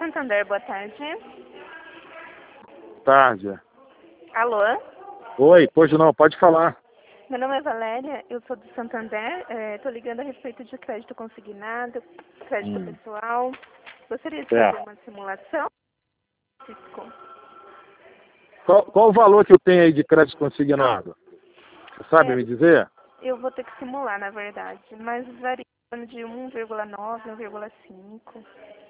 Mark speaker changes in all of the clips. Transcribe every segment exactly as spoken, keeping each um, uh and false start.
Speaker 1: Santander, boa tarde.
Speaker 2: Tarde.
Speaker 1: Alô?
Speaker 2: Oi, pois não, pode falar.
Speaker 1: Meu nome é Valéria, eu sou do Santander, estou ligando a respeito de crédito consignado, crédito
Speaker 2: Hum.
Speaker 1: pessoal. Gostaria de
Speaker 2: É.
Speaker 1: fazer uma simulação? Cisco.
Speaker 2: Qual, qual o valor que eu tenho aí de crédito consignado? Você sabe
Speaker 1: É,
Speaker 2: me dizer?
Speaker 1: eu vou ter que simular, na verdade, mas varia de um vírgula nove, um vírgula cinco.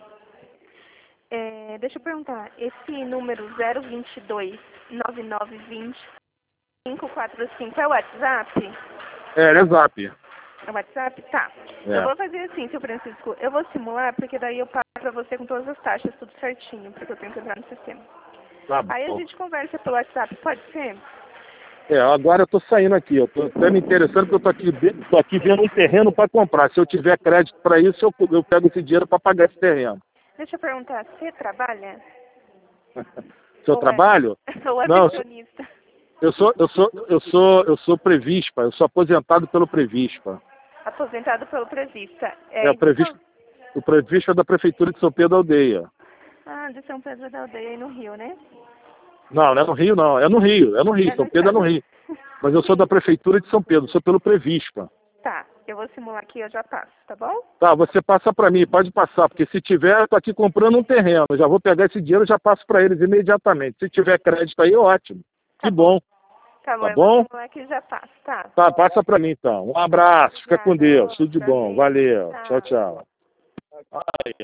Speaker 1: É, deixa eu perguntar, esse número zero vinte e dois, nove nove vinte, cinco quatro cinco é o WhatsApp?
Speaker 2: É, é Zap.
Speaker 1: É o WhatsApp? Tá.
Speaker 2: É.
Speaker 1: Eu vou fazer assim, seu Francisco. Eu vou simular, porque daí eu passo pra você com todas as taxas, tudo certinho, porque eu tenho que entrar no sistema.
Speaker 2: Tá
Speaker 1: Aí a
Speaker 2: bom.
Speaker 1: gente conversa pelo WhatsApp, pode ser?
Speaker 2: É, agora eu tô saindo aqui, eu tô até me interessando porque eu tô aqui, ve- tô aqui vendo um terreno para comprar. Se eu tiver crédito para isso, eu, eu pego esse dinheiro para pagar esse terreno.
Speaker 1: Deixa eu perguntar, você trabalha?
Speaker 2: Seu
Speaker 1: Ou é,
Speaker 2: trabalho?
Speaker 1: ou é
Speaker 2: Não,
Speaker 1: pensionista?
Speaker 2: eu sou, eu sou, eu sou, eu sou previspa, eu sou aposentado pelo Previspa.
Speaker 1: Aposentado pelo Prevista.
Speaker 2: É,
Speaker 1: É,
Speaker 2: o
Speaker 1: e de São...
Speaker 2: Previspa, o Previspa é da Prefeitura de São Pedro da Aldeia.
Speaker 1: Ah, de São Pedro da Aldeia, aí no Rio, né?
Speaker 2: Não, não é no Rio, não. É no Rio, é no Rio.
Speaker 1: É no
Speaker 2: São Pedro é
Speaker 1: estado.
Speaker 2: no Rio. Mas eu sou da Prefeitura de São Pedro, sou pelo Previspa.
Speaker 1: Tá, eu vou simular aqui e eu já passo, tá bom?
Speaker 2: Tá, você passa para mim, pode passar, porque se tiver, eu tô aqui comprando um terreno. Eu já vou pegar esse dinheiro e já passo para eles imediatamente. Se tiver crédito aí, ótimo.
Speaker 1: Tá
Speaker 2: Que
Speaker 1: bom.
Speaker 2: bom.
Speaker 1: Tá bom,
Speaker 2: Tá
Speaker 1: eu vou
Speaker 2: bom?
Speaker 1: simular aqui e já passo, tá?
Speaker 2: Tá, passa para mim então. Um abraço, fica com
Speaker 1: Obrigada,
Speaker 2: Deus. Tudo de
Speaker 1: outra
Speaker 2: bom.
Speaker 1: vez.
Speaker 2: Valeu. Tchau,
Speaker 1: Tchau.
Speaker 2: tchau. Ai,